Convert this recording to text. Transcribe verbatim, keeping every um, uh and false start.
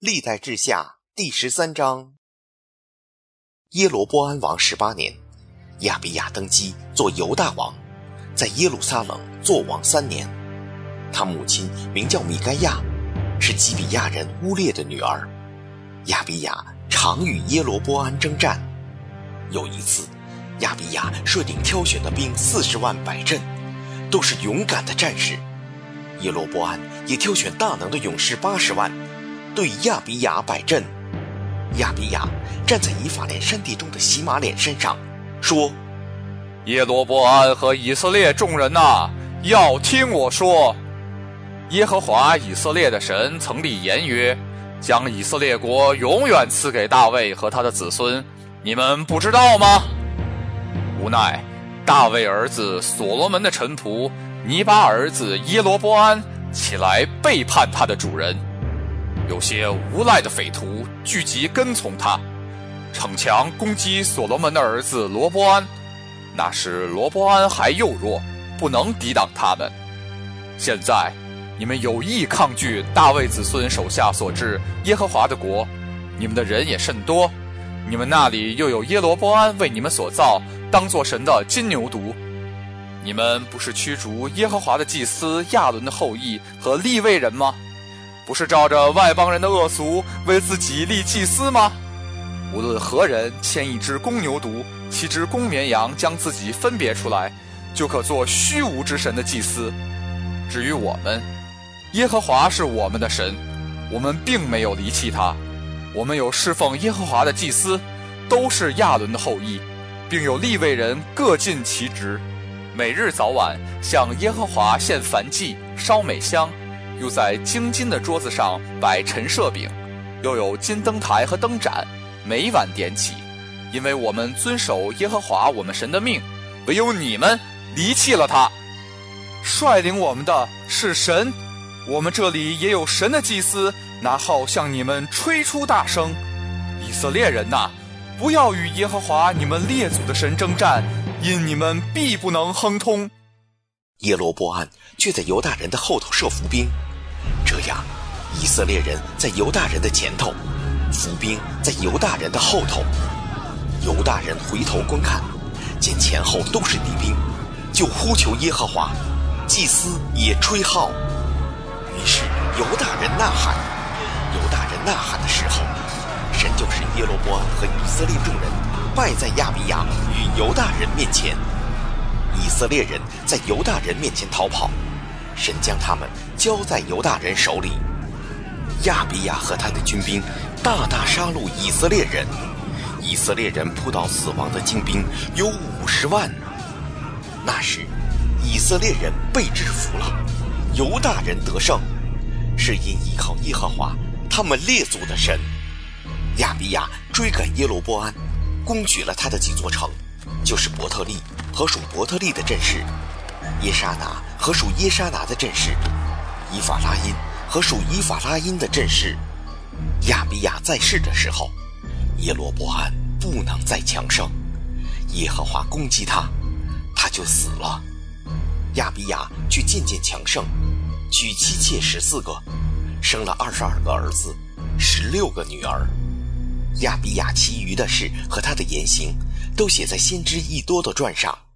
历代志下第十三章。耶罗波安王十八年，亚比亚登基做犹大王，在耶路撒冷做王三年。他母亲名叫米该亚，是基比亚人乌列的女儿。亚比亚常与耶罗波安征战。有一次，亚比亚设定挑选的兵四十万摆阵，都是勇敢的战士。耶罗波安也挑选大能的勇士八十万，对亚比亚摆阵。亚比亚站在以法莲山地中的喜马脸山上，说： 耶罗波安和以色列众人哪，要听我说。耶和华以色列的神曾立言曰，将以色列国永远赐给大卫和他的子孙，你们不知道吗？无奈大卫儿子所罗门的臣仆尼巴儿子耶罗波安起来背叛他的主人，有些无赖的匪徒聚集跟从他，逞强攻击所罗门的儿子罗波安。那时罗波安还幼弱，不能抵挡他们。现在你们有意抗拒大卫子孙手下所治耶和华的国，你们的人也甚多，你们那里又有耶罗波安为你们所造，当作神的金牛犊。你们不是驱逐耶和华的祭司亚伦的后裔和利未人吗？不是照着外邦人的恶俗为自己立祭司吗？无论何人牵一只公牛犊，七只公绵羊，将自己分别出来，就可做虚无之神的祭司。至于我们，耶和华是我们的神，我们并没有离弃他。我们有侍奉耶和华的祭司，都是亚伦的后裔，并有利未人各尽其职，每日早晚向耶和华献燔祭，烧美香，又在精金的桌子上摆陈设饼，又有金灯台和灯盏，每晚点起。因为我们遵守耶和华我们神的命，唯有你们离弃了他。率领我们的是神，我们这里也有神的祭司，拿号向你们吹出大声。以色列人哪，不要与耶和华你们列祖的神征战，因你们必不能亨通。 耶罗波安却在犹大人的后头设伏兵，这样以色列人在犹大人的前头，伏兵在犹大人的后头。犹大人回头观看，见前后都是敌兵，就呼求耶和华，祭司也吹号。于是犹大人呐喊。犹大人呐喊的时候，神就使耶罗波安和以色列众人败在亚比亚与犹大人面前。以色列人在犹大人面前逃跑，神将他们交在犹大人手里。亚比亚和他的军兵大大杀戮以色列人，以色列人扑倒死亡的精兵有五十万。那时以色列人被制服了，犹大人得胜，是因依靠耶和华他们列祖的神。亚比亚追赶耶罗波安，攻取了他的几座城，就是伯特利和属伯特利的阵势，耶沙拿和属耶沙拿的阵势，以法拉因和属以法拉因的阵势。亚比亚在世的时候，耶罗波安不能再强盛，耶和华攻击他，他就死了。亚比亚却渐渐强盛，娶妻妾十四个，生了二十二个儿子，十六个女儿。亚比亚其余的事和他的言行，都写在先知以多的传上。